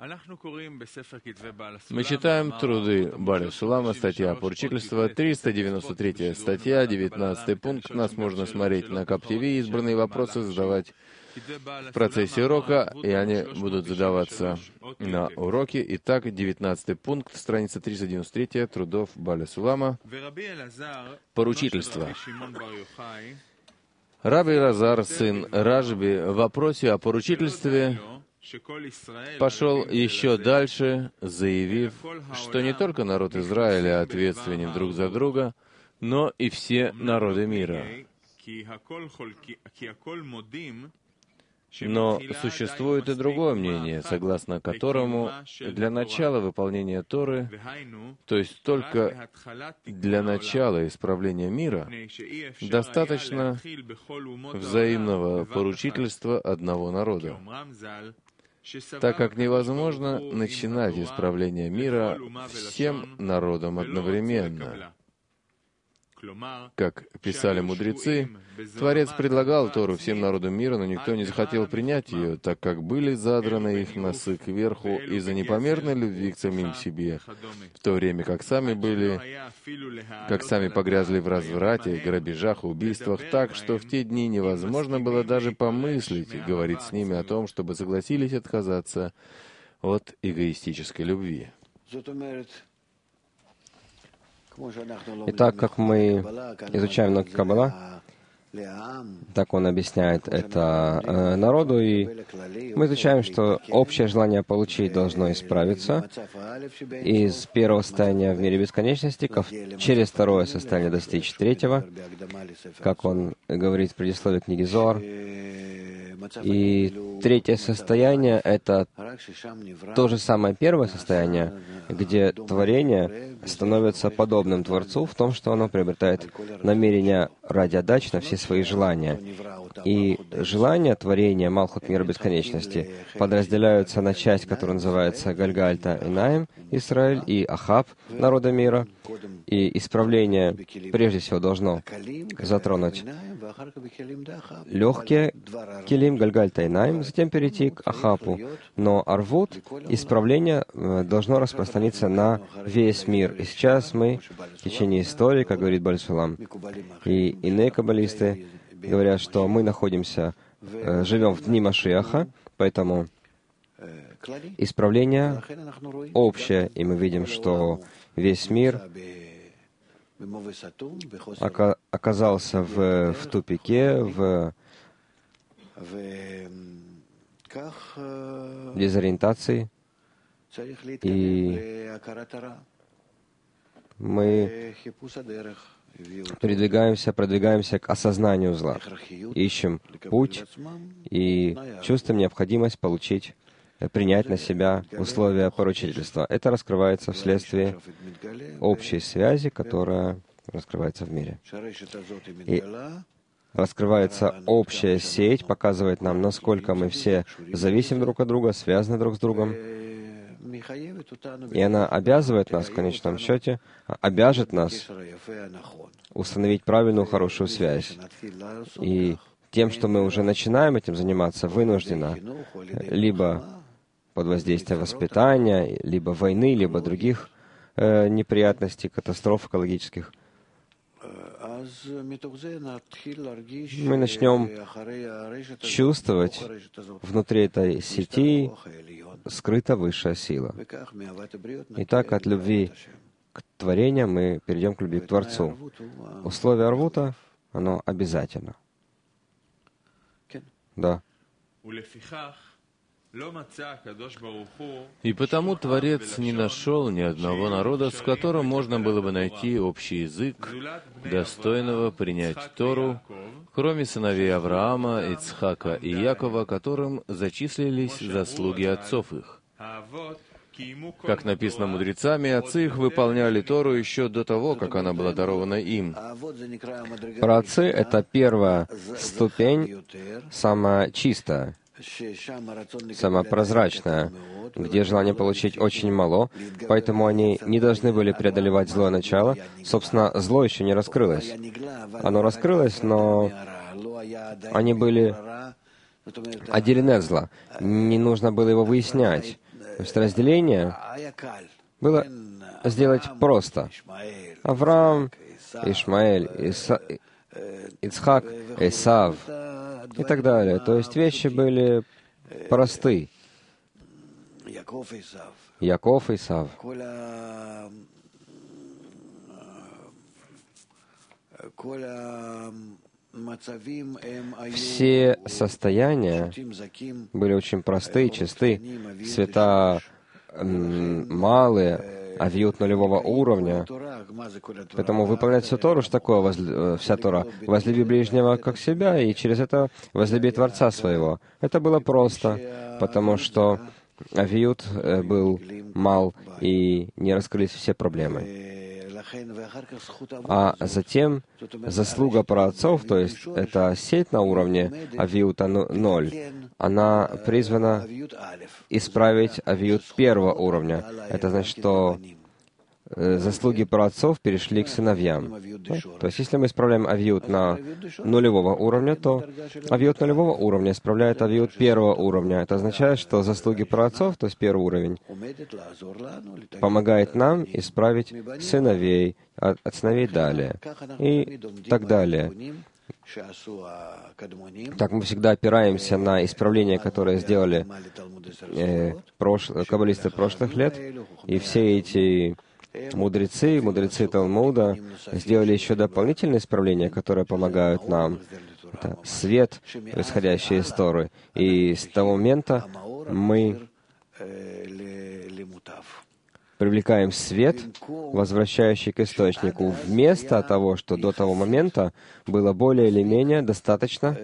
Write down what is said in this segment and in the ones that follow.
Мы читаем труды Бааля Сулама, статья «Поручительство», 393 статья, 19 пункт. Нас можно смотреть на КАП-ТВ, избранные вопросы задавать в процессе урока, и они будут задаваться на уроке. Итак, 19 пункт, страница 393 трудов Бааля Сулама. Поручительство. Раби Элазар, сын Ражби, в вопросе о поручительстве пошел еще дальше, заявив, что не только народ Израиля ответственен друг за друга, но и все народы мира. Но существует и другое мнение, согласно которому для начала выполнения Торы, то есть только для начала исправления мира, достаточно взаимного поручительства одного народа, так как невозможно начинать исправление мира всем народам одновременно. Как писали мудрецы, Творец предлагал Тору всем народам мира, но никто не захотел принять ее, так как были задраны их носы кверху из-за непомерной любви к самим себе, в то время как сами погрязли в разврате, грабежах, убийствах, так что в те дни невозможно было даже помыслить говорить с ними о том, чтобы согласились отказаться от эгоистической любви. Итак, как мы изучаем науки Каббала, так он объясняет это народу, и мы изучаем, что общее желание получить должно исправиться из первого состояния в мире бесконечности, через второе состояние достичь третьего, как он говорит в предисловии книги Зоар. И третье состояние — это то же самое первое состояние, где творение становится подобным Творцу в том, что оно приобретает намерение ради отдачи на все свои желания. И желания творения Малхут мира бесконечности подразделяются на часть, которая называется Гальгальта Эйнаим, Израиль, и Ахаб, народа мира. И исправление прежде всего должно затронуть легкие Келим, Гальгальта Эйнаим, затем перейти к Ахапу. Но Арвут, исправление должно распространиться на весь мир. И сейчас мы в течение истории, как говорит Бааль Сулам, и иные каббалисты говорят, что мы живем в дни Машиаха, поэтому исправление общее, и мы видим, что весь мир оказался в тупике, в дезориентации, и мы продвигаемся к осознанию зла, ищем путь и чувствуем необходимость принять на себя условия поручительства. Это раскрывается вследствие общей связи, которая раскрывается в мире. И раскрывается общая сеть, показывает нам, насколько мы все зависим друг от друга, связаны друг с другом. И она обязывает нас, в конечном счете, обяжет нас установить правильную, хорошую связь. И тем, что мы уже начинаем этим заниматься, вынуждена либо под воздействием воспитания, либо войны, либо других неприятностей, катастроф экологических, мы начнем чувствовать внутри этой сети скрыта высшая сила. Итак, от любви к творению мы перейдем к любви к Творцу. Условие Арвута, оно обязательно. Да. И потому Творец не нашел ни одного народа, с которым можно было бы найти общий язык, достойного принять Тору, кроме сыновей Авраама, Ицхака и Якова, которым зачислились заслуги отцов их. Как написано мудрецами, отцы их выполняли Тору еще до того, как она была дарована им. Праотцы — это первая ступень, самая чистая, самая прозрачная, где желание получить очень мало, поэтому они не должны были преодолевать злое начало. Собственно, зло еще не раскрылось. Оно раскрылось, но они были отделены от зла. Не нужно было его выяснять. То есть разделение было сделать просто. Авраам, Ишмаэль, Ицхак, Исав и так далее. То есть вещи были просты. Яков, Исав. Все состояния были очень простые, чисты, цвета малые, авиют нулевого уровня. Поэтому выполнять всю Тору, что такое вся Тора? Возлюби ближнего как себя, и через это возлюби Творца своего. Это было просто, потому что авиют был мал, и не раскрылись все проблемы. А затем заслуга праотцов, то есть это сеть на уровне авиута 0, она призвана исправить авиут первого уровня. Это значит, что заслуги праотцов перешли к сыновьям. То есть, если мы исправляем авиут на нулевого уровня, то авиут нулевого уровня исправляет авиут первого уровня. Это означает, что заслуги праотцов, то есть первый уровень, помогает нам исправить сыновей, от сыновей далее, и так далее. Так мы всегда опираемся на исправления, которые сделали каббалисты прошлых лет, и все эти мудрецы Талмуда сделали еще дополнительные исправления, которые помогают нам. Это свет, исходящий из Торы. И с того момента мы привлекаем свет, возвращающий к источнику, вместо того, что до того момента было более или менее достаточно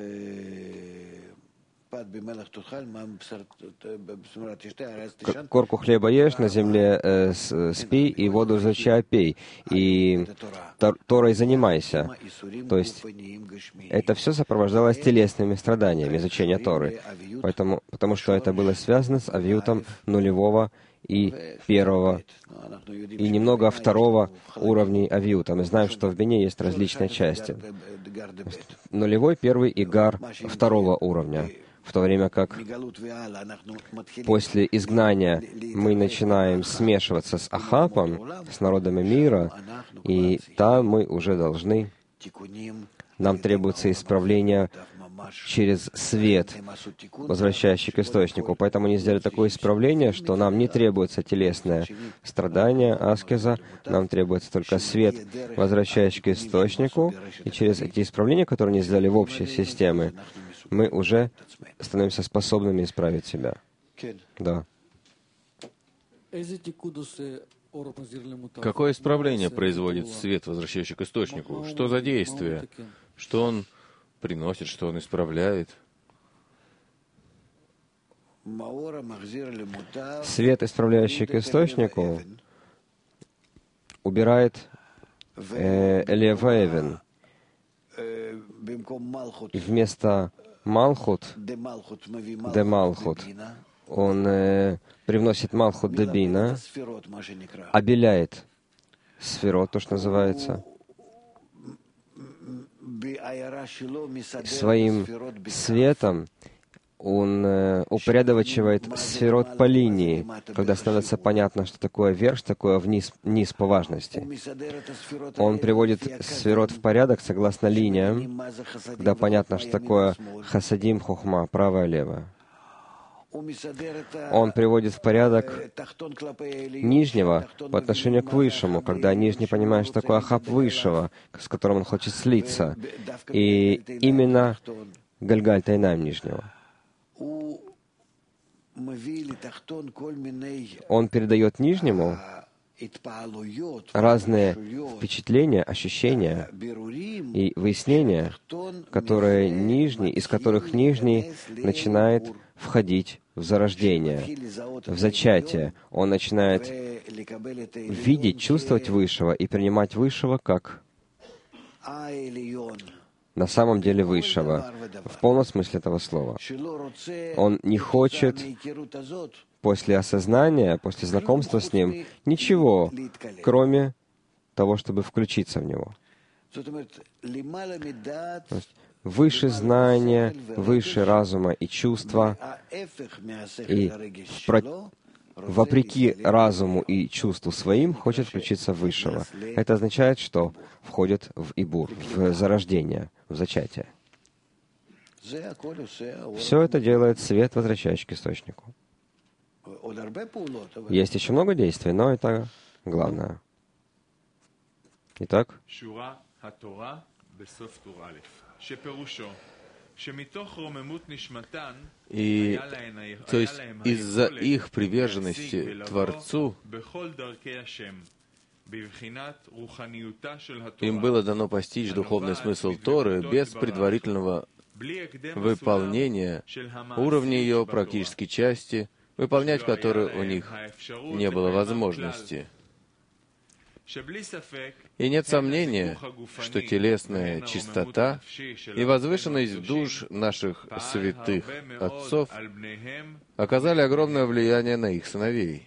корку хлеба ешь, на земле спи, и воду из ручья пей, и Торой занимайся. То есть это все сопровождалось телесными страданиями, изучение Торы, потому что это было связано с авиутом нулевого и первого, и немного второго уровней авиута. Мы знаем, что в Бине есть различные части. Нулевой, первый и гар второго уровня. В то время как после изгнания мы начинаем смешиваться с Ахапом, с народами мира, и там мы уже должны, нам требуется исправление через свет, возвращающий к источнику. Поэтому они сделали такое исправление, что нам не требуется телесное страдание, аскеза, нам требуется только свет, возвращающий к источнику, и через эти исправления, которые они сделали в общей системе, мы уже становимся способными исправить себя. Да. Какое исправление производит свет, возвращающий к источнику? Что за действие? Что он приносит, что он исправляет? Свет, исправляющий к источнику, убирает Элиаваэвен. И вместо Малхут, де Малхут, он привносит Малхут де Бина, обеляет сферот, то, что называется, своим светом. Он упорядочивает сферот по линии, когда становится понятно, что такое верх, что такое низ по важности. Он приводит сферот в порядок согласно линиям, когда понятно, что такое хасадим, хохма, правое-левое. Он приводит в порядок нижнего по отношению к высшему, когда нижний понимает, что такое ахаб высшего, с которым он хочет слиться. И именно Гальгаль Тайнаим нижнего. Он передает нижнему разные впечатления, ощущения и выяснения, которые нижний, из которых нижний начинает входить в зарождение, в зачатие. Он начинает видеть, чувствовать Высшего и принимать Высшего как на самом деле Высшего, в полном смысле этого слова. Он не хочет после осознания, после знакомства с Ним, ничего, кроме того, чтобы включиться в Него. Выше знания, выше разума и чувства, и вопреки разуму и чувству своим, хочет включиться в Высшего. Это означает, что входит в Ибур, в зарождение, в зачатие. Все это делает свет, возвращающий к источнику. Есть еще много действий, но это главное. Итак, и, то есть, из-за их приверженности Творцу им было дано постичь духовный смысл Торы без предварительного выполнения уровня ее практической части, выполнять которые у них не было возможности. И нет сомнения, что телесная чистота и возвышенность душ наших святых отцов оказали огромное влияние на их сыновей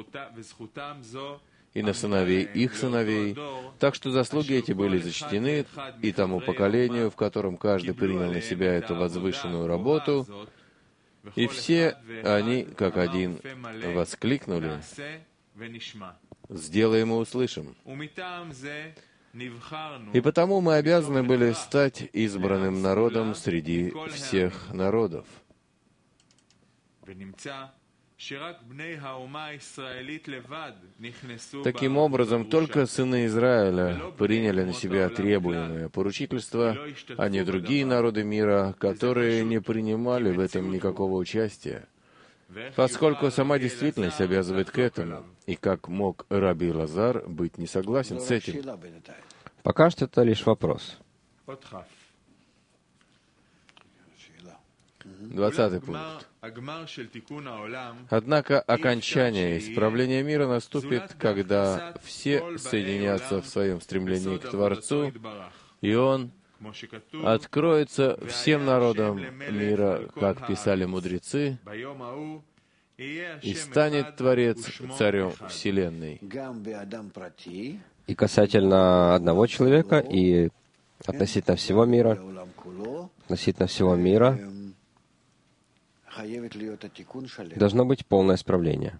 и на сыновей их сыновей, так что заслуги эти были зачтены и тому поколению, в котором каждый принял на себя эту возвышенную работу, и все они, как один, воскликнули: «Сделаем и услышим». И потому мы обязаны были стать избранным народом среди всех народов. Таким образом, только сыны Израиля приняли на себя требуемое поручительство, а не другие народы мира, которые не принимали в этом никакого участия. Поскольку сама действительность обязывает к этому, и как мог Раби Элазар быть не согласен с этим? Пока что это лишь вопрос. 20 пункт. Однако окончание исправления мира наступит, когда все соединятся в своем стремлении к Творцу, и Он откроется всем народам мира, как писали мудрецы, и станет Творец царем Вселенной. И касательно одного человека, и относительно всего мира, должно быть полное исправление.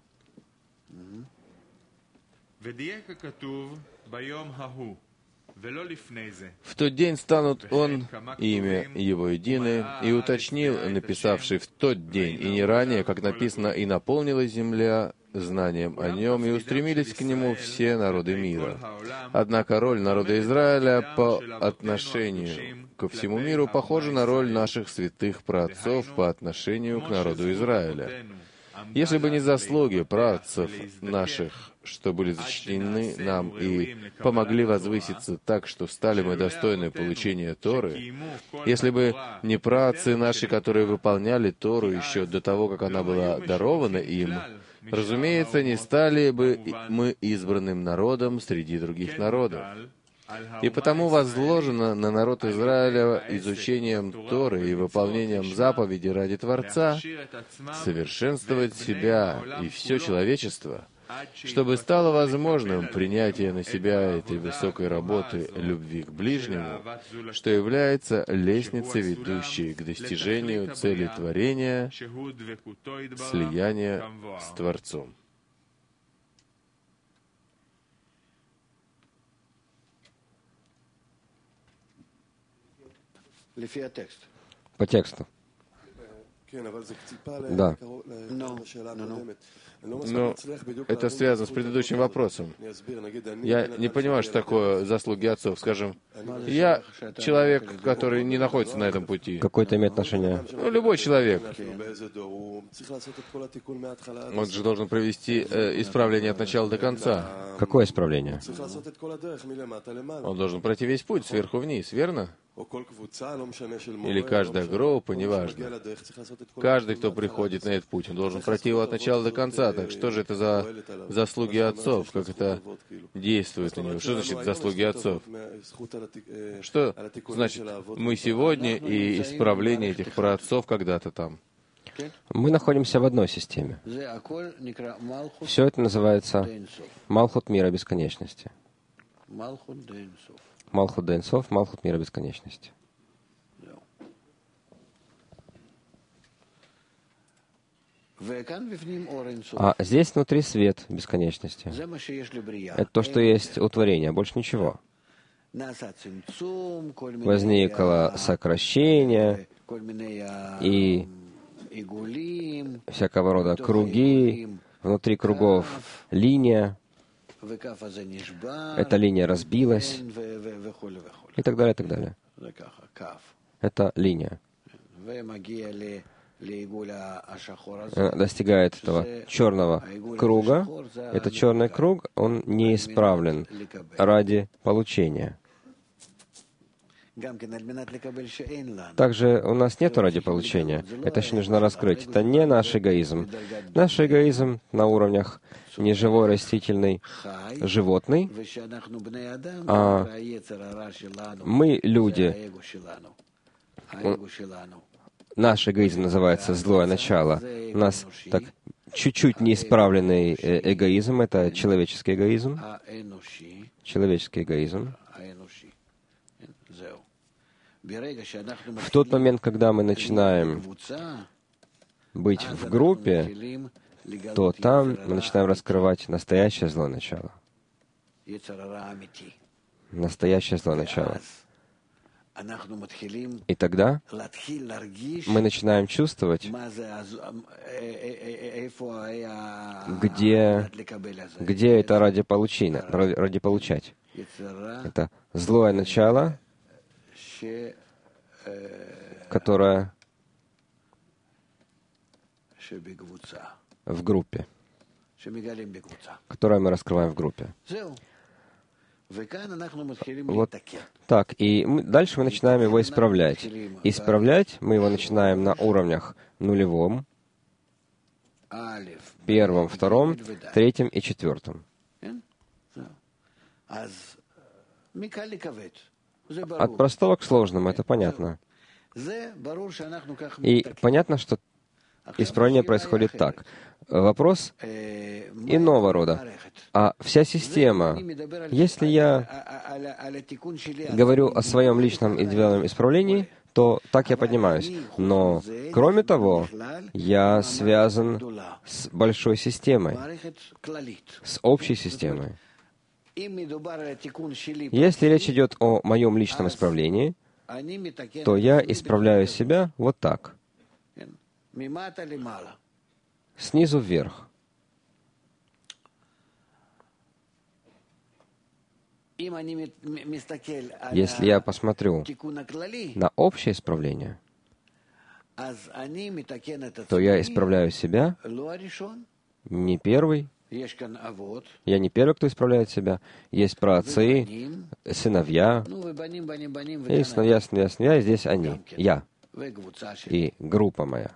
В тот день станут он и имя его едины, и уточнил написавший в тот день, и не ранее, как написано, и наполнилась земля знанием о нем, и устремились к нему все народы мира. Однако роль народа Израиля по отношению ко всему миру похожа на роль наших святых праотцов по отношению к народу Израиля. Если бы не заслуги праотцов наших, что были зачтены нам и помогли возвыситься так, что стали мы достойны получения Торы, если бы не праотцы наши, которые выполняли Тору еще до того, как она была дарована им, разумеется, не стали бы мы избранным народом среди других народов. И потому возложено на народ Израиля изучением Торы и выполнением заповедей ради Творца совершенствовать себя и все человечество, чтобы стало возможным принятие на себя этой высокой работы любви к ближнему, что является лестницей, ведущей к достижению цели творения, слияния с Творцом. По тексту. Да. Но это связано с предыдущим вопросом. Я не понимаю, что такое заслуги отцов. Скажем, я человек, который не находится на этом пути. Какое это имеет отношение? Ну, любой человек. Он же должен провести исправление от начала до конца. Какое исправление? Он должен пройти весь путь сверху вниз, верно? Или каждая группа, неважно. Каждый, кто приходит на этот путь, он должен пройти его от начала до конца. Так что же это за заслуги отцов? Как это действует на него? Что значит заслуги отцов? Что значит мы сегодня и исправление этих праотцов когда-то там? Мы находимся в одной системе. Все это называется Малхут мира бесконечности. Малхут Ден Соф, Малхут мира бесконечности. А здесь внутри свет бесконечности. Это то, что есть у творения, больше ничего. Возникло сокращение и всякого рода круги, внутри кругов линия. Эта линия разбилась и так далее, и так далее. Это линия. Достигает этого черного круга. Этот черный круг, он не исправлен ради получения. Также у нас нет ради получения. Это еще нужно раскрыть. Это не наш эгоизм. Наш эгоизм на уровнях неживой, растительный, животный, а мы, люди, наш эгоизм называется злое начало. У нас так чуть-чуть неисправленный эгоизм, это человеческий эгоизм. Человеческий эгоизм. В тот момент, когда мы начинаем быть в группе, то там мы начинаем раскрывать настоящее злое начало. Настоящее злое начало. И тогда мы начинаем чувствовать, где это ради получения, ради получать. Это злое начало, которое в группе, которое мы раскрываем в группе. Вот так. И дальше мы начинаем его исправлять. Исправлять мы его начинаем на уровнях нулевом, первом, втором, третьем и четвертом. От простого к сложному, это понятно. И понятно, что исправление происходит так. Вопрос иного рода. А вся система, если я говорю о своем личном индивидуальном исправлении, то так я поднимаюсь. Но, кроме того, я связан с большой системой, с общей системой. Если речь идет о моем личном исправлении, то я исправляю себя вот так. Снизу вверх. Если я посмотрю на общее исправление, то я исправляю себя не первый. Я не первый, кто исправляет себя. Есть праотцы, сыновья, и сыновья, и здесь они, я, и группа моя.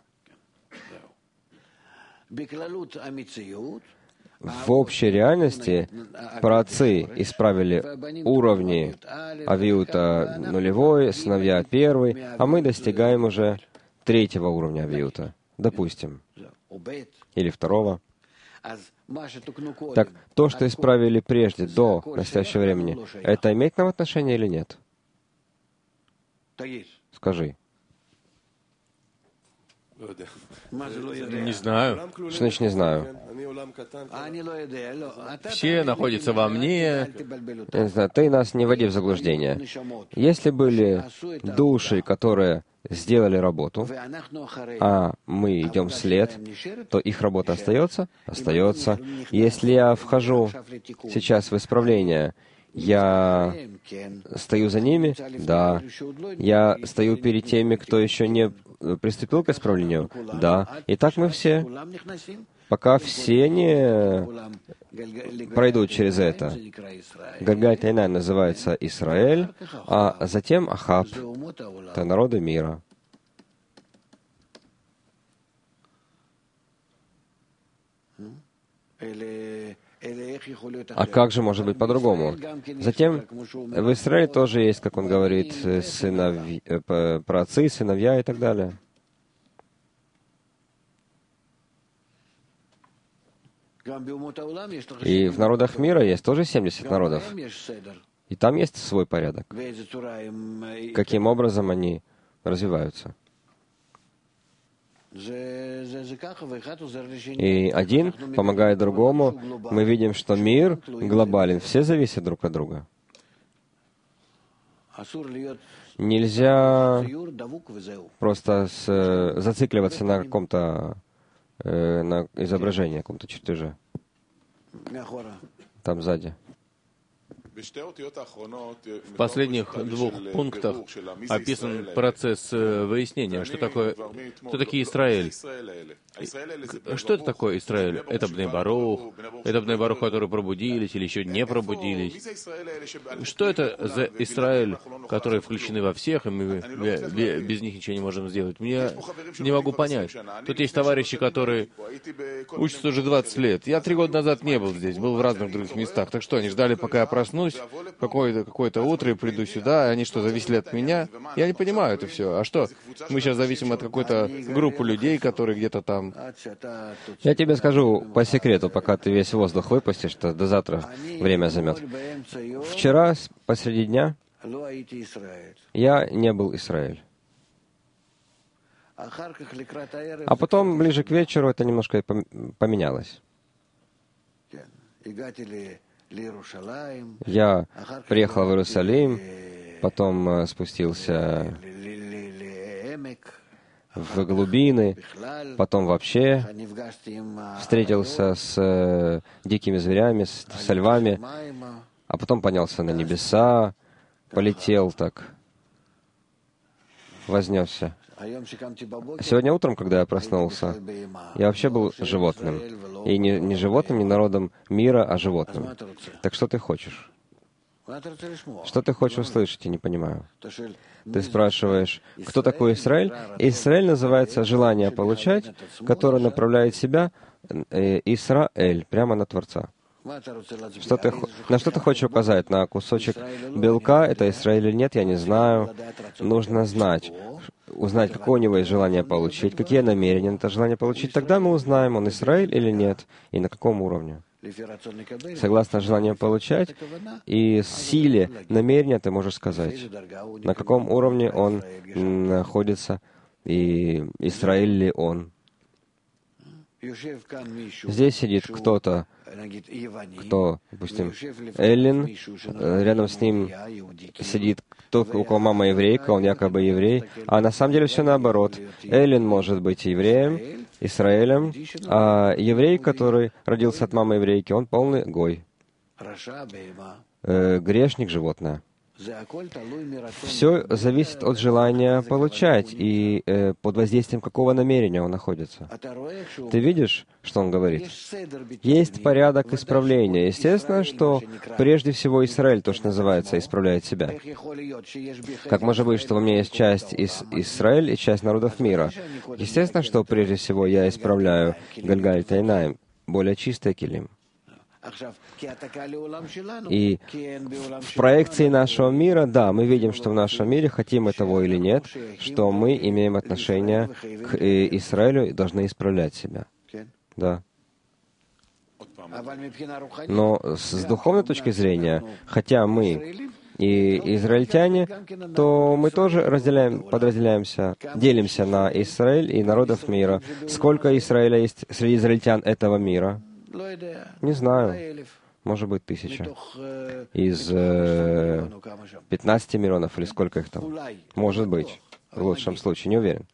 В общей реальности праотцы исправили уровни авиута нулевой, сыновья первый, а мы достигаем уже третьего уровня авиута, допустим, или второго. Так, то, что исправили прежде, до настоящего времени, это имеет к нам отношение или нет? Скажи. Не знаю. Что значит не знаю? Все находятся во мне. Я не знаю, ты нас не вводи в заблуждение. Если были души, которые сделали работу, а мы идем вслед, то их работа остается? Остается. Если я вхожу сейчас в исправление, я стою за ними? Да. Я стою перед теми, кто еще не приступил к исправлению? Да. И так мы все, пока все не пройдут через это. Гальгаль Тайнай называется Израиль, а затем Ахаб. Это народы мира. А как же может быть по-другому? Затем в Израиле тоже есть, как он говорит, праотцы, сыновья и так далее. И в народах мира есть тоже 70 народов. И там есть свой порядок. Каким образом они развиваются? И один помогает другому. Мы видим, что мир глобален, все зависят друг от друга. Нельзя просто зацикливаться на каком-то на изображении, на каком-то чертеже. Там сзади. В последних двух пунктах описан процесс выяснения, кто такие Израиль. Что это такое Израиль? Это Бней Барух, которые пробудились или еще не пробудились. Что это за Израиль, которые включены во всех, и мы без них ничего не можем сделать? Я не могу понять. Тут есть товарищи, которые учатся уже 20 лет. Я 3 года назад не был здесь, был в разных других местах. Так что, они ждали, пока я проснусь, какое-то утро и приду сюда, и они что, зависели от меня? Я не понимаю это все. А что, мы сейчас зависим от какой-то группы людей, которые где-то там... Я тебе скажу по секрету, пока ты весь воздух выпустишь, что до завтра время займет. Вчера, посреди дня, я не был Израиль. А потом, ближе к вечеру, это немножко поменялось. Я приехал в Иерусалим, потом спустился в глубины, потом вообще встретился с дикими зверями, со львами, а потом поднялся на небеса, полетел так, вознесся. Сегодня утром, когда я проснулся, я вообще был животным. И не животным, не народом мира, а животным. Так что ты хочешь? Что ты хочешь услышать, я не понимаю. Ты спрашиваешь, кто такой Израиль? Израиль называется желание получать, которое направляет себя Исраэль, прямо на Творца. На что ты хочешь указать? На кусочек белка, это Израиль или нет, я не знаю. Нужно знать, узнать, какое у него есть желание получить, какие намерения на это желание получить. Тогда мы узнаем, он Израиль или нет, и на каком уровне. Согласно желанию получать и силе намерения ты можешь сказать, на каком уровне он находится, и Израиль ли он. Здесь сидит кто-то, кто, допустим, Эллин, рядом с ним сидит тот, у кого мама еврейка, он якобы еврей, а на самом деле все наоборот. Эллин может быть евреем, Израилем, а еврей, который родился от мамы еврейки, он полный гой. Грешник, животное. Все зависит от желания получать и под воздействием какого намерения он находится. Ты видишь, что он говорит? Есть порядок исправления. Естественно, что прежде всего Израиль, то, что называется, исправляет себя. Как может быть, что во мне есть часть Израиль и часть народов мира? Естественно, что прежде всего я исправляю Гальгаль Тайнаим, более чистый килим. И в проекции нашего мира, да, мы видим, что в нашем мире, хотим мы того или нет, что мы имеем отношение к Израилю и должны исправлять себя. Да. Но с духовной точки зрения, хотя мы и израильтяне, то мы тоже подразделяемся, делимся на Израиль и народов мира. Сколько Израиля есть среди израильтян этого мира? Не знаю. Может быть, 1000. Из 15 миллионов, или сколько их там? Может быть. В лучшем случае, не уверен.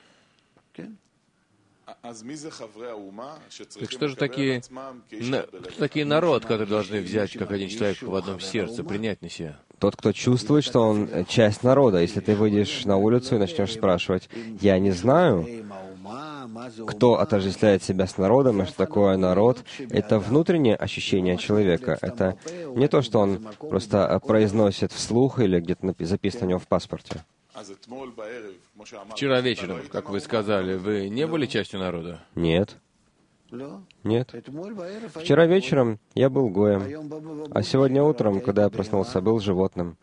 Так что же такие народ, которые должны взять, как один человек, в одном сердце, принять на себя? Тот, кто чувствует, что он часть народа. Если ты выйдешь на улицу и начнешь спрашивать, я не знаю, кто отождествляет себя с народом и что такое народ, это внутреннее ощущение человека. Это не то, что он просто произносит вслух или где-то записано у него в паспорте. Вчера вечером, как вы сказали, вы не были частью народа? Нет. Нет. Вчера вечером я был гоем, а сегодня утром, когда я проснулся, был животным.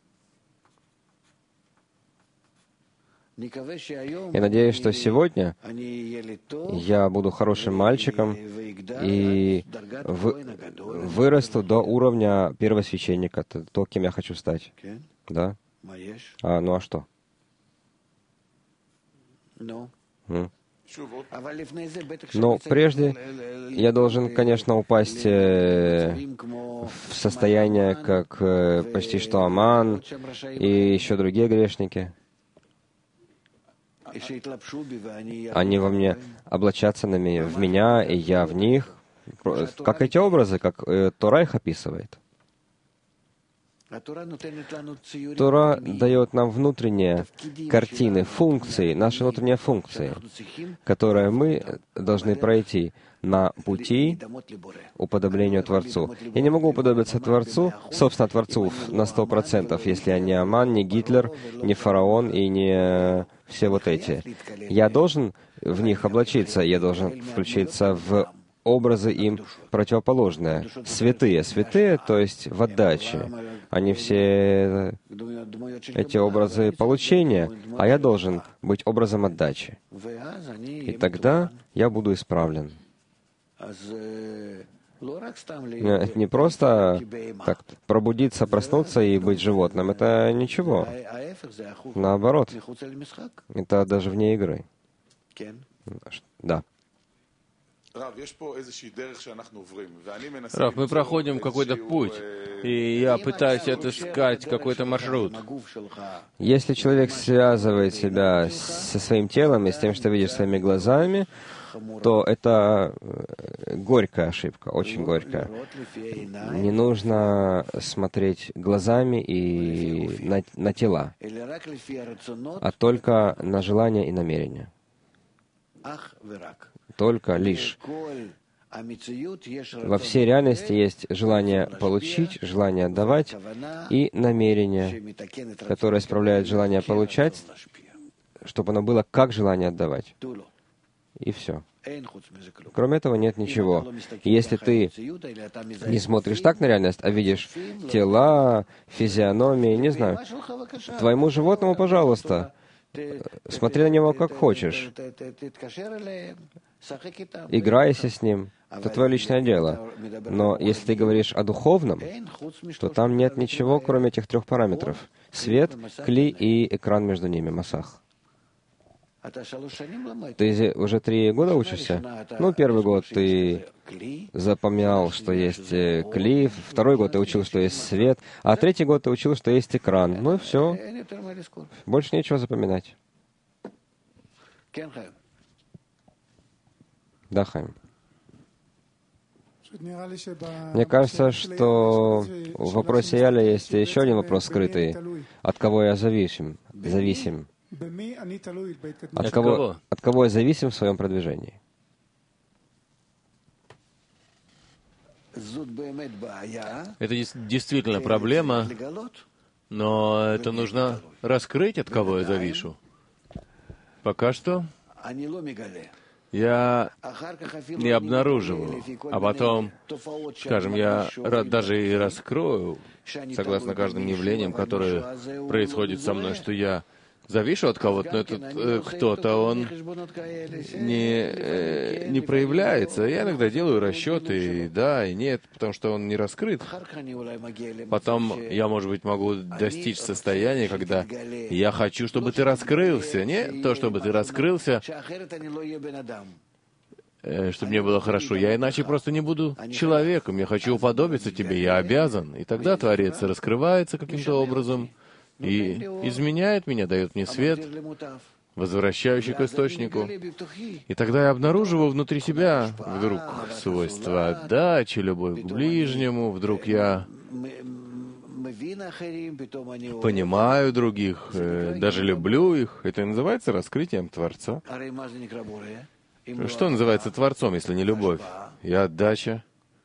Я надеюсь, что сегодня я буду хорошим мальчиком и вырасту до уровня первосвященника, то, кем я хочу стать. Да? Ну а что? Но прежде я должен, конечно, упасть в состояние, как почти что Аман и еще другие грешники. Они во мне облачатся в меня, и я в них. Как эти образы, как Тора их описывает. Тора дает нам внутренние картины, функции, наши внутренние функции, которые мы должны пройти на пути уподоблению Творцу. Я не могу уподобиться Творцу, собственно, Творцу на 100%, если я не Аман, не Гитлер, не фараон и не все вот эти. Я должен в них облачиться, я должен включиться в образы им противоположные. Святые, то есть в отдаче. Они все эти образы получения, а я должен быть образом отдачи. И тогда я буду исправлен. Это не просто так пробудиться, проснуться и быть животным. Это ничего. Наоборот. Это даже вне игры. Да. Рав, мы проходим какой-то путь, и я пытаюсь отыскать какой-то маршрут. Если человек связывает себя со своим телом и с тем, что видишь своими глазами, то это горькая ошибка, очень горькая. Не нужно смотреть глазами и на тела, а только на желания и намерения. Только лишь. Во всей реальности есть желание получить, желание отдавать и намерение, которое исправляет желание получать, чтобы оно было как желание отдавать. И все. Кроме этого нет ничего. И если ты не смотришь так на реальность, а видишь тела, физиономии, не знаю, твоему животному, пожалуйста, смотри на него как хочешь. Играйся с ним. Это твое личное дело. Но если ты говоришь о духовном, то там нет ничего, кроме этих трех параметров. Свет, кли и экран между ними, масах. Ты уже 3 года учишься? Ну, первый год ты запоминал, что есть кли, второй год ты учил, что есть свет, а третий год ты учил, что есть экран. Ну и все. Больше нечего запоминать. Да, Хайм. Мне кажется, что в вопросе Яля есть еще один вопрос скрытый. От кого я зависим? От кого я зависим в своем продвижении? Это действительно проблема, но это нужно раскрыть, от кого я завишу. Пока что я не обнаруживаю, а потом, скажем, я даже и раскрою, согласно каждым явлениям, которые происходят со мной, что я завишу от кого-то, но этот кто-то, он не проявляется. Я иногда делаю расчеты, и да, и нет, потому что он не раскрыт. Потом я, может быть, могу достичь состояния, когда я хочу, чтобы ты раскрылся. Не то, чтобы ты раскрылся, чтобы мне было хорошо. Я иначе просто не буду человеком. Я хочу уподобиться тебе, я обязан. И тогда Творец раскрывается каким-то образом и изменяет меня, дает мне свет, возвращающий к источнику. И тогда я обнаруживаю внутри себя вдруг свойства отдачи, любовь к ближнему, вдруг я понимаю других, даже люблю их. Это и называется раскрытием Творца. Что называется Творцом, если не любовь? И отдача.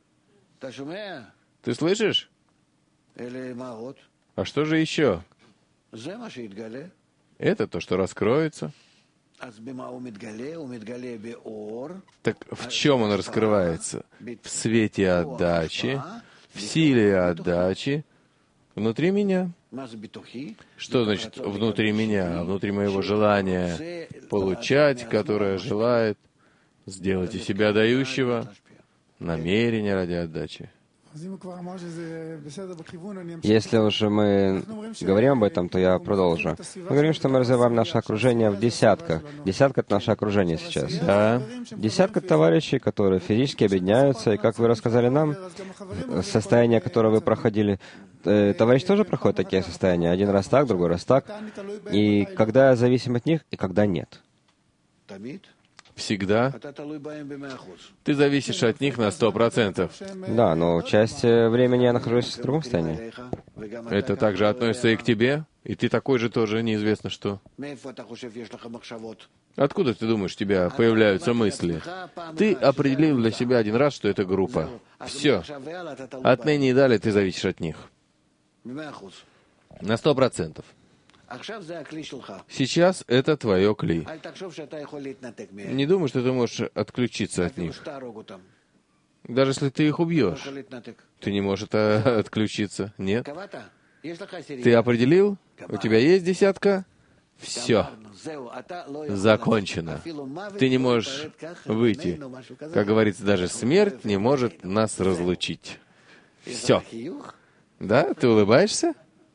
Ты слышишь? А что же еще? Это то, что раскроется. Так в чем он раскрывается? В свете отдачи, в силе отдачи, внутри меня. Что значит внутри меня? Внутри моего желания получать, которое желает сделать из себя дающего, намерение ради отдачи. Если уже мы говорим об этом, то я продолжу. Мы говорим, что мы развиваем наше окружение в десятках. Десятка — это наше окружение сейчас. Да. Десятка товарищей, которые физически объединяются, и, как вы рассказали нам, состояние, которое вы проходили, товарищи тоже проходят такие состояния. Один раз так, другой раз так. И когда я зависим от них, и когда нет. Всегда. Ты зависишь от них на 100%. Да, но часть времени я нахожусь в другом состоянии. Это также относится и к тебе, и ты такой же тоже, неизвестно что. Откуда ты думаешь, у тебя появляются мысли? Ты определил для себя один раз, что это группа. Все. Отныне и далее ты зависишь от них. На 100%. Сейчас это твое кли. Не думай, что ты можешь отключиться от них. Даже если ты их убьешь, ты не можешь отключиться. Нет. Ты определил? У тебя есть десятка? Все. Закончено. Ты не можешь выйти. Как говорится, даже смерть не может нас разлучить. Все. Да? Ты улыбаешься?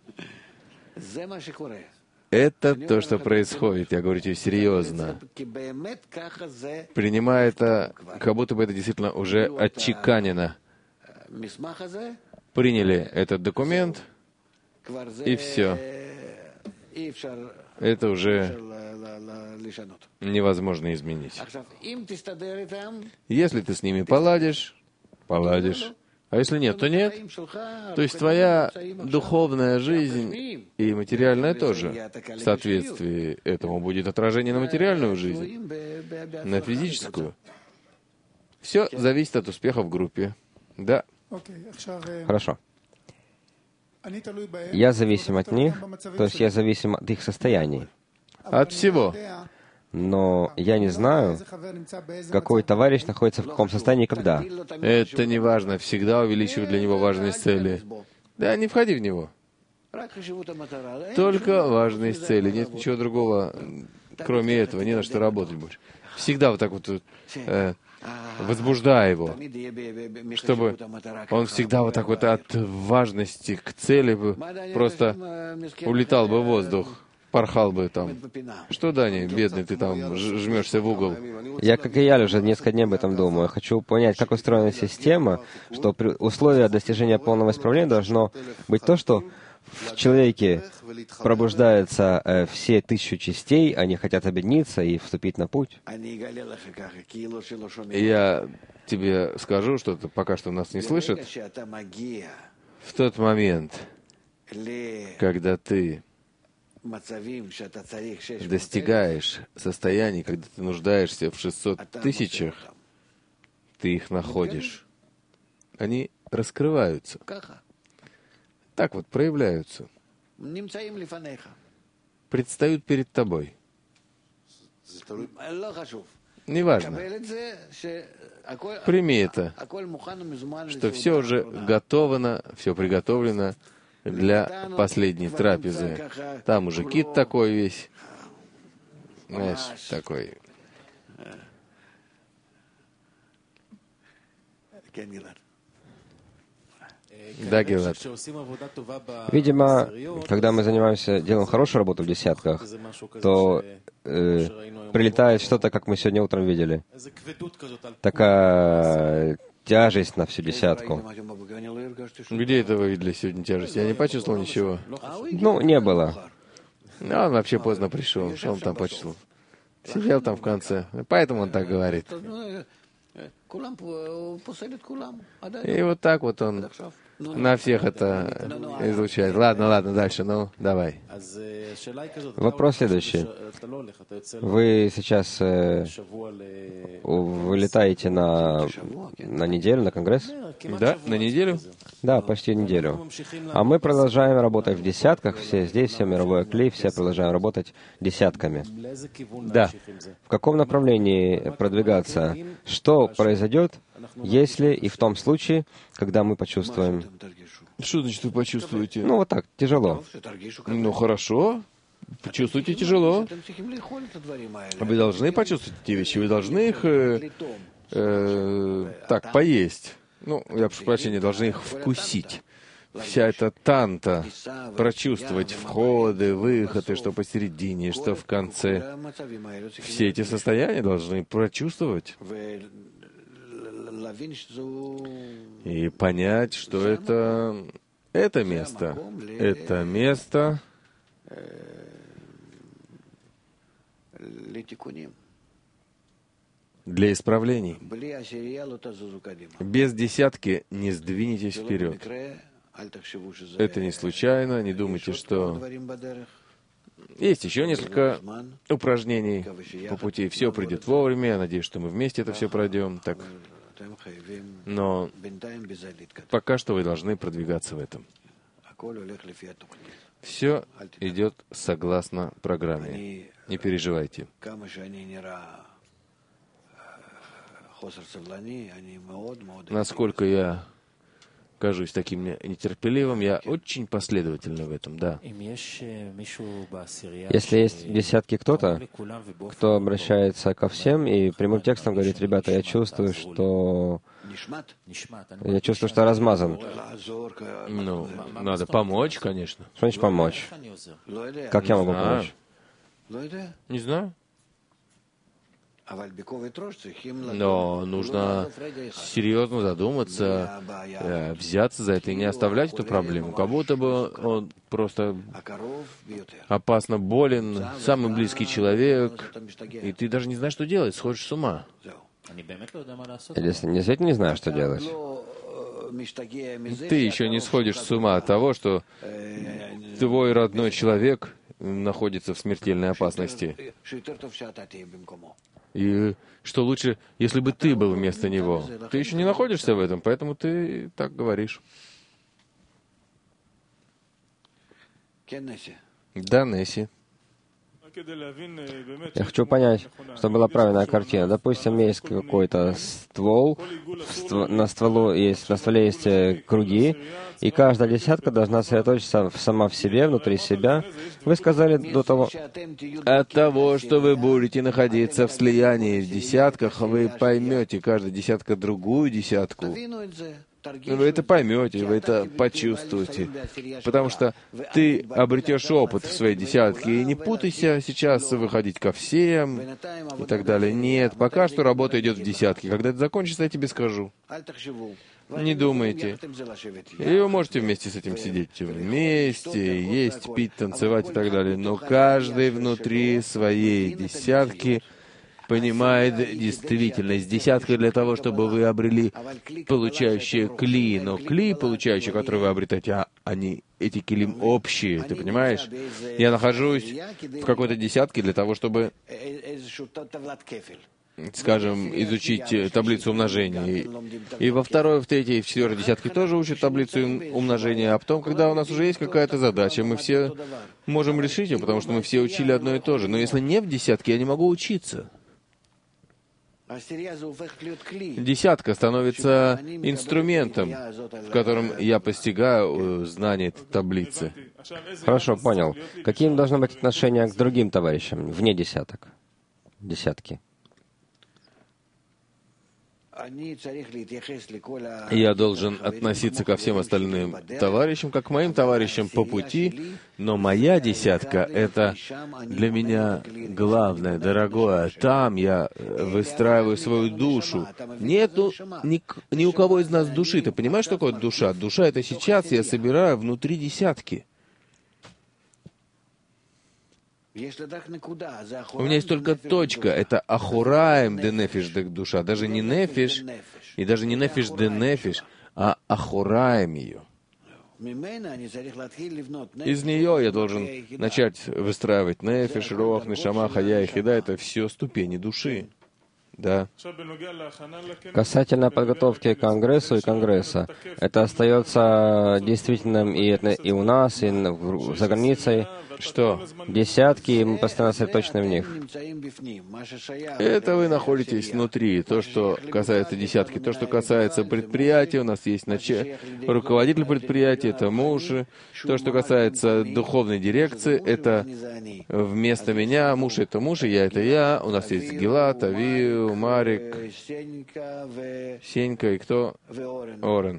Это то, что происходит. Я говорю тебе серьезно. Принимай это, как будто бы это действительно уже отчеканено. Приняли этот документ, и все. Это уже невозможно изменить. Если ты с ними поладишь, поладишь. А если нет, то нет. То есть твоя духовная жизнь и материальная тоже в соответствии этому будет отражение на материальную жизнь, на физическую. Все зависит от успеха в группе. Да. Хорошо. Я зависим от них, то есть я зависим от их состояний. От всего. Но я не знаю, какой товарищ находится в каком состоянии и когда. Это не важно. Всегда увеличивай для него важность цели. Да, не входи в него. Только важность цели. Нет ничего другого, кроме этого. Не на что работать больше. Всегда вот так вот возбуждай его, чтобы он всегда вот так вот от важности к цели бы просто улетал бы в воздух. Порхал бы там. Что, Дани, бедный, ты там жмешься в угол? Я, как и я, уже несколько дней об этом думаю. Я хочу понять, как устроена система, что при условии достижения полного исправления должно быть то, что в человеке пробуждаются все 1000 частей, они хотят объединиться и вступить на путь. Я тебе скажу, что ты пока что нас не слышит. В тот момент, когда ты достигаешь состояний, когда ты нуждаешься в 600 000, ты их находишь. Они раскрываются. Так вот, проявляются. Предстают перед тобой. Неважно. Прими это, что все уже готово, все приготовлено для последней трапезы. Там уже кит такой весь, знаешь, такой. Да, Гилад. Видимо, когда мы занимаемся, делаем хорошую работу в десятках, то прилетает что-то, как мы сегодня утром видели. Такая тяжесть на всю десятку. Где это вы видели сегодня тяжесть? Я не почувствовал ничего. Ну, не было. Он вообще поздно пришел. Что он там почувствовал? Сидел там в конце. Поэтому он так говорит. И вот так вот он на всех это излучает. Ладно, дальше. Ну, давай. Вопрос следующий. Вы сейчас вылетаете на неделю, на конгресс? Да, на неделю? Да, почти неделю. А мы продолжаем работать в десятках, все здесь, все мировое кли, все продолжаем работать десятками. Да. В каком направлении продвигаться? Что произойдет, если и в том случае, когда мы почувствуем... Что значит вы почувствуете? Ну, вот так, тяжело. Ну, хорошо. Почувствуйте тяжело. Вы должны почувствовать эти вещи, вы должны их так поесть. я прошу прощения, должны их вкусить. Вся эта танта, прочувствовать входы, выходы, что посередине, что в конце. Все эти состояния должны прочувствовать. И понять, что это место для исправлений. Без десятки не сдвинетесь вперед. Это не случайно, не думайте, что... Есть еще несколько упражнений по пути. Все придет вовремя. Я надеюсь, что мы вместе это все пройдем. Так. Но пока что вы должны продвигаться в этом. Все идет согласно программе. Не переживайте. Насколько я кажусь таким нетерпеливым, я очень последовательный в этом, да. Если есть десятки кто-то, кто обращается ко всем и прямым текстом говорит: ребята, я чувствую, что размазан. Надо помочь, конечно. Что значит помочь? Как я могу помочь? Не знаю. Но нужно серьезно задуматься, взяться за это и не оставлять эту проблему. Как будто бы он просто опасно болен, самый близкий человек, и ты даже не знаешь, что делать, сходишь с ума. Или действительно не знаю, что делать. Ты еще не сходишь с ума от того, что твой родной человек находится в смертельной опасности. И что лучше, если бы ты был вместо него. Ты еще не находишься в этом, поэтому ты так говоришь. Да, Несси. Я хочу понять, что была правильная картина. Допустим, есть какой-то ствол, на стволе есть круги, и каждая десятка должна сосредоточиться сама в себе, внутри себя. Вы сказали до того... От того, что вы будете находиться в слиянии в десятках, вы поймете каждая десятка другую десятку. Вы это поймете, вы это почувствуете. Потому что ты обретешь опыт в своей десятке. И не путайся сейчас выходить ко всем и так далее. Нет, пока что работа идет в десятке. Когда это закончится, я тебе скажу. Не думайте. И вы можете вместе с этим сидеть вместе, есть, пить, танцевать и так далее. Но каждый внутри своей десятки понимает действительность. Десятка для того, чтобы вы обрели получающие кли. Но кли, получающие, которые вы обретаете, эти килим общие. Ты понимаешь? Я нахожусь в какой-то десятке для того, чтобы, скажем, изучить таблицу умножения. И во второй, в третьей, в четвертой десятке тоже учат таблицу умножения. А потом, когда у нас уже есть какая-то задача, мы все можем решить ее, потому что мы все учили одно и то же. Но если не в десятке, я не могу учиться. Десятка становится инструментом, в котором я постигаю знание этой таблицы. Хорошо, понял. Каким должно быть отношение к другим товарищам, вне десяток? Десятки. Я должен относиться ко всем остальным товарищам, как к моим товарищам по пути, но моя десятка — это для меня главное, дорогое. Там я выстраиваю свою душу. Нету ни у кого из нас души. Ты понимаешь, что такое душа? Душа — это сейчас я собираю внутри десятки. У меня есть только точка, это ахураем де нефиш де душа, даже не нефиш, и даже не нефиш де нефиш, а ахураем ее. Из нее я должен начать выстраивать нефиш, рох, нешама, хая и хида, это все ступени души. Да. Касательно подготовки к Конгрессу и Конгресса, это остается действительным и у нас, и за границей. Что? Десятки, и мы постоянно сосредоточены в них. Это вы находитесь внутри. То, что касается десятки. То, что касается предприятия, у нас есть руководитель предприятия, это муж. То, что касается духовной дирекции, это вместо меня. Муж — это муж, и я — это я. У нас есть Гилат, Авию, Сенду, Марик, Сенька и кто? Орен.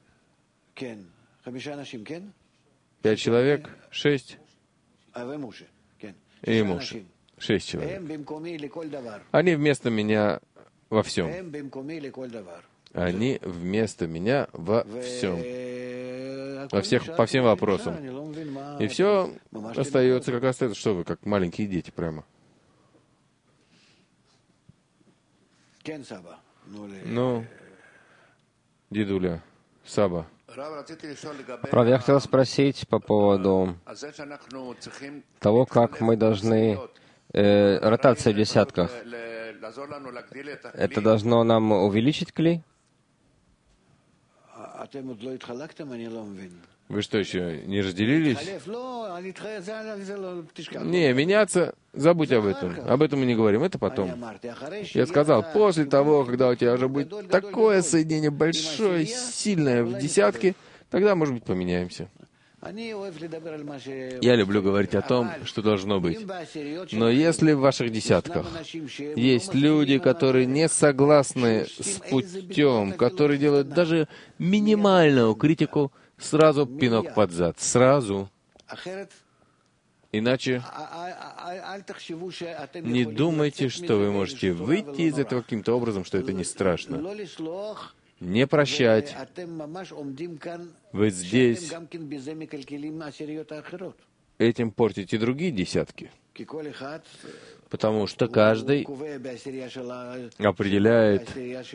5 человек? 6? И муж. 6 человек. Они вместо меня во всем. Они вместо меня во всем. По всем вопросам. И все остается, как остается. Что вы, как маленькие дети прямо. Ну, дедуля, Саба. Рав, я хотел спросить по поводу того, как мы должны... ротация в десятках. Это должно нам увеличить клей? Вы что, еще не разделились? Не, меняться, забудь об этом. Об этом мы не говорим, это потом. Я сказал, после того, когда у тебя уже будет такое соединение большое, сильное в десятке, тогда, может быть, поменяемся. Я люблю говорить о том, что должно быть. Но если в ваших десятках есть люди, которые не согласны с путем, которые делают даже минимальную критику, сразу пинок под зад. Сразу. Иначе не думайте, что вы можете выйти из этого каким-то образом, что это не страшно. Не прощать. Вы здесь этим портите другие десятки. Потому что каждый определяет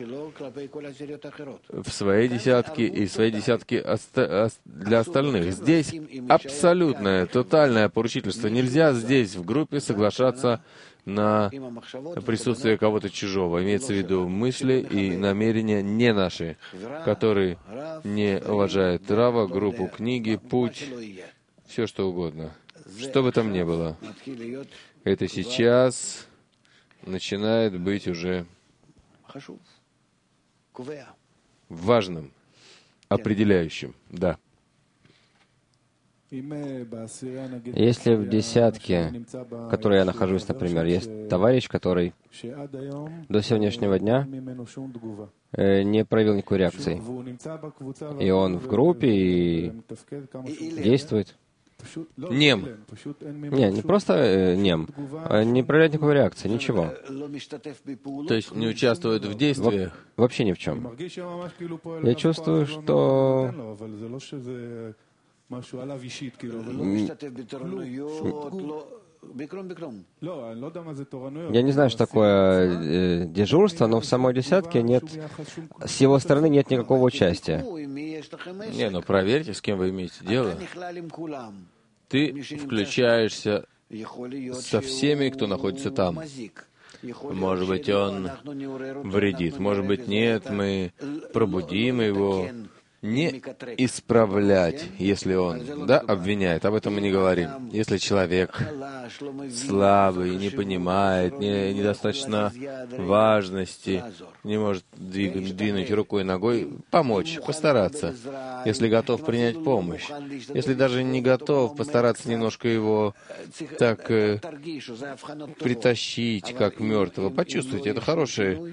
в своей десятке и своей десятке для остальных. Здесь абсолютное, тотальное поручительство. Нельзя здесь в группе соглашаться на присутствие кого-то чужого. Имеется в виду мысли и намерения не наши, которые не уважают Рава, группу, книги, путь, все что угодно. Что бы там ни было. Это сейчас начинает быть уже важным, определяющим. Да. Если в десятке, в которой я нахожусь, например, есть товарищ, который до сегодняшнего дня не проявил никакой реакции, и он в группе и действует. Нем. Не просто нем, а не проявляет никакой реакции, ничего. То есть не участвует в действиях? Вообще ни в чем. Я чувствую, что... Я не знаю, что такое дежурство, но в самой десятке нет, с его стороны нет никакого участия. Не, ну проверьте, с кем вы имеете дело. Ты включаешься со всеми, кто находится там. Может быть, он вредит, может быть, нет, мы пробудим его. Не исправлять, если он, обвиняет, об этом мы не говорим. Если человек слабый, не понимает, недостаточно важности, не может двинуть рукой и ногой, помочь, постараться. Если готов принять помощь. Если даже не готов, постараться немножко его так притащить, как мертвого. Почувствуйте, это хорошие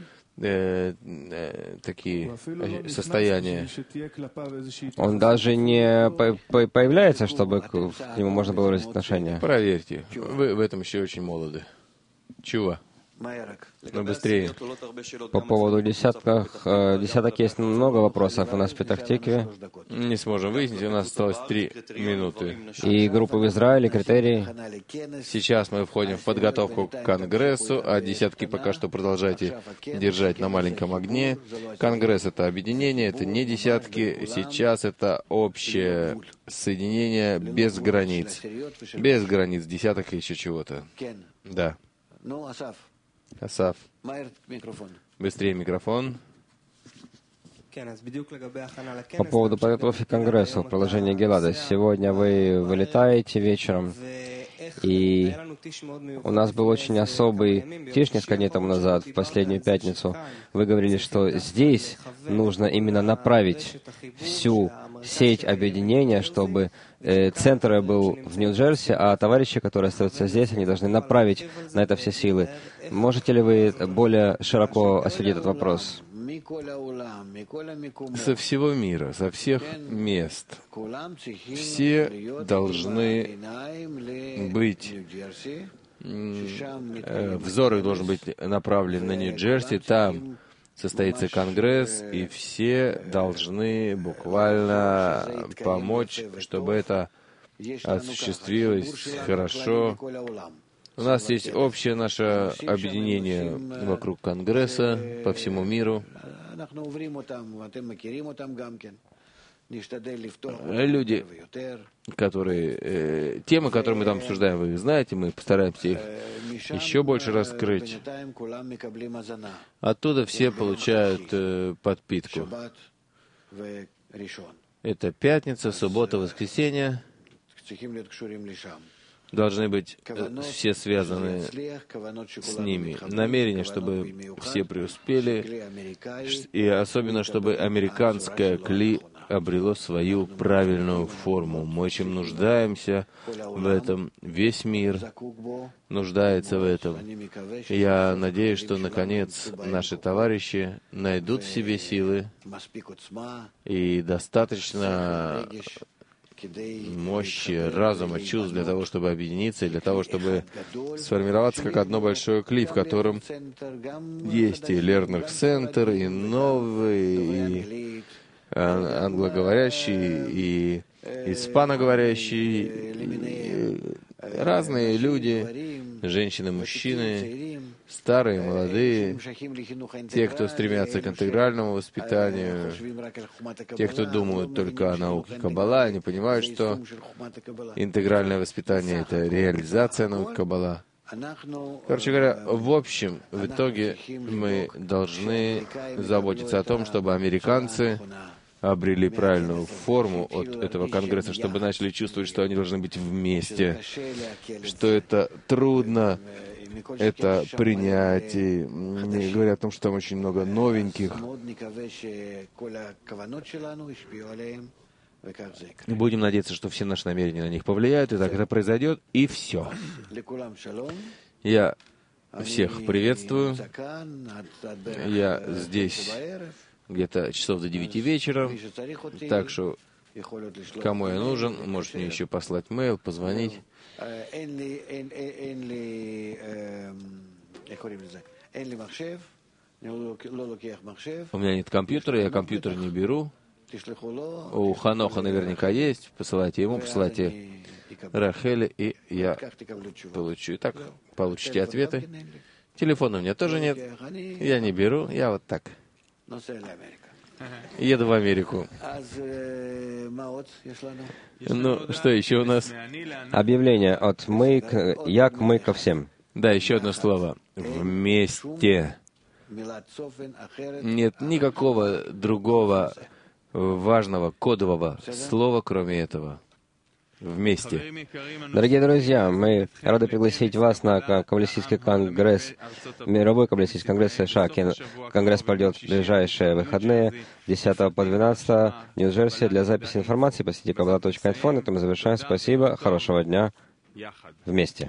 такие состояния. Он даже не появляется, чтобы к нему можно было выразить отношение. Проверьте. Вы в этом еще очень молоды. Чува. Но быстрее. По поводу десяток есть много вопросов у нас в Петах-Тикве. Не сможем выяснить, у нас осталось 3 минуты. И группы в Израиле, критерии. Сейчас мы входим в подготовку к Конгрессу, а десятки пока что продолжайте держать на маленьком огне. Конгресс — это объединение, это не десятки. Сейчас это общее соединение без границ. Без границ десяток и еще чего-то. Да. Асаф. Быстрее микрофон. По поводу подготовки к Конгрессу, продолжение Гелада. Сегодня вы вылетаете вечером, и у нас был очень особый тиш несколько дней тому назад, в последнюю пятницу. Вы говорили, что здесь нужно именно направить всю сеть объединения, чтобы центр был в Нью-Джерси, а товарищи, которые остаются здесь, они должны направить на это все силы. Можете ли вы более широко осветить этот вопрос? Со всего мира, со всех мест. Все должны быть, взор их должен быть направлен на Нью-Джерси, там состоится конгресс, и все должны буквально помочь, чтобы это осуществилось хорошо. У нас есть общее наше объединение вокруг Конгресса по всему миру. Люди, темы, которые мы там обсуждаем, вы их знаете, мы постараемся их еще больше раскрыть. Оттуда все получают подпитку. Это пятница, суббота, воскресенье. Должны быть все связаны с ними. Намерение, чтобы все преуспели, и особенно, чтобы американское кли обрело свою правильную форму. Мы очень нуждаемся в этом. Весь мир нуждается в этом. Я надеюсь, что, наконец, наши товарищи найдут в себе силы и достаточно мощи, разума, чувств для того, чтобы объединиться, и для того, чтобы сформироваться как одно большое кли, в котором есть и Лернер-центр, и новый, и англоговорящий, и испаноговорящий, и разные люди, женщины, мужчины, старые, молодые, те, кто стремятся к интегральному воспитанию, те, кто думают только о науке Каббала, они понимают, что интегральное воспитание — это реализация науки Каббала. Короче говоря, в общем, в итоге мы должны заботиться о том, чтобы американцы обрели правильную форму от этого конгресса, чтобы начали чувствовать, что они должны быть вместе, что это трудно, это принять, и мне говорят о том, что там очень много новеньких. Будем надеяться, что все наши намерения на них повлияют, и так это произойдет, и все. Я всех приветствую. Я здесь где-то часов до 9 вечера, так что кому я нужен, можете мне еще послать мейл, позвонить. У меня нет компьютера, я компьютер не беру. У Ханоха наверняка есть. Посылайте ему, посылайте Рахеле, и я получу. Итак, получите ответы. Телефона у меня тоже нет. Я не беру, я вот так. Еду в Америку. Ну, что еще у нас? Объявление от мы к я к мы ко всем. Да, еще одно слово. Вместе. Нет никакого другого важного кодового слова, кроме этого. Вместе. Дорогие друзья, мы рады пригласить вас на Каббалистический конгресс, мировой Каббалистический конгресс США. Конгресс пройдет в ближайшие выходные, 10 по 12 в Нью-Джерси. Для записи информации посетите kabbalah.info. На этом мы завершаем. Спасибо, хорошего дня. Вместе.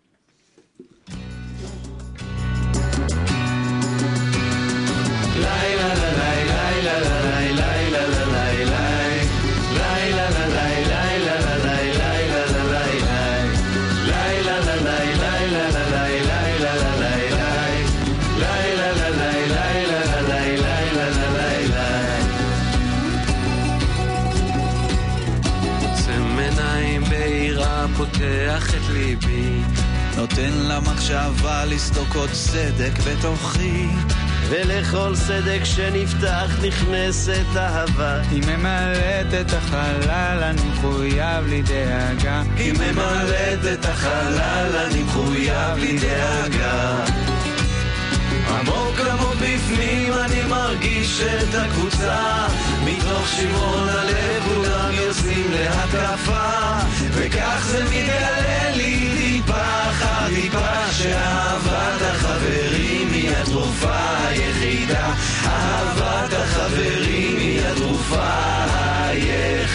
פותח את ליבי, נותן למחשבה לסדוק עוד סדק בתוכי, ולכל סדק שנפתח נכנסת אהבה. היא ממלאת את החלל, אני מחויב לי דאגה. היא ממלאת את החלל, אני מחויב לי דאגה. עמוק עמוק בפנים אני מרגיש את הקבוצה, מתוך שמרון הלב כולם יוצאים להתקפה, וכך זה מתגלה לי טיפה אחר טיפה, שאהבת החברים היא התרופה היחידה. אהבת החברים היא התרופה היחידה.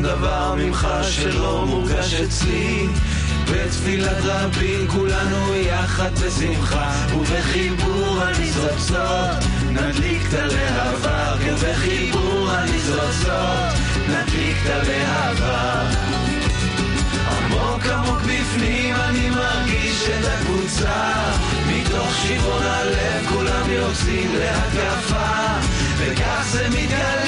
שום דבר ממך שלא מורגש אצלי. בתפילת רבים כולנו יחד בשמחה, ובחיבור הניצוצות נדליק את הלהבה, ובחיבור הניצוצות נדליק את הלהבה. עמוק עמוק בפנים אני מרגיש את הקבוצה, מתוך שברון הלב כולם יוצאים להתקפה, וכך זה מתגלה